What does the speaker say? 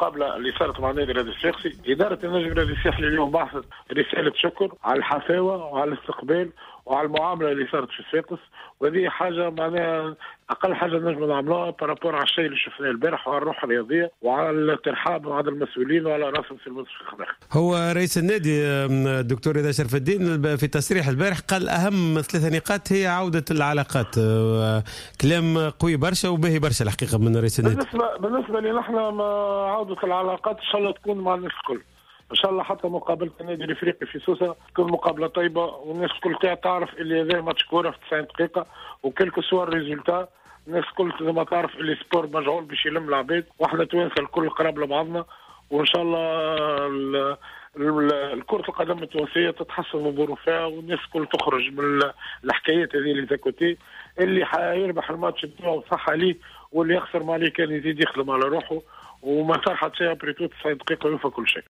المقابله اللي صارت مع نادي الرياضي الصفاقسي، اداره النادي الرياضي الساحلي اليوم بعثت رساله شكر على الحفاوه وعلى الاستقبال وعلى المعامله اللي صارت في صفاقس، وهذه حاجه معناها اقل حاجه نجم نعملوها بارابور على الشيء اللي شفناه البارح، وعلى الروح الرياضيه وعلى الترحاب مع المسؤولين وعلى راسهم في المنصف الخضر. هو رئيس النادي الدكتور رضا شرف الدين في تصريح البارح قال اهم 3 نقاط هي عوده العلاقات. كلام قوي برشا وباهي برشا الحقيقه من رئيس النادي. بالنسبه لي نحن عوده العلاقات ان شاء الله تكون مع الناس الكل، ان شاء الله حتى مقابله النادي الافريقي في سوسه تكون مقابله طيبه، والناس الكل تعرف اللي هذا ماتش كوره في 90 دقيقه، وكلكو سوا الريزولتا الناس الكل زي ما تعرف اللي سبور مجعول باش يلم العباد، واحنا توانسه الكل قراب لبعضنا، وان شاء الله الكرة القدم التونسية تتحسن من ظروفها، والناس الكل تخرج من الحكايات هذه اللي زاكوتي، اللي حيربح الماتش بتاعه صح عليه، واللي يخسر ما عليه كان يزيد يخدم على روحه، وما صار حتى شيء بريتو 90 دقيقة يوفى كل شيء.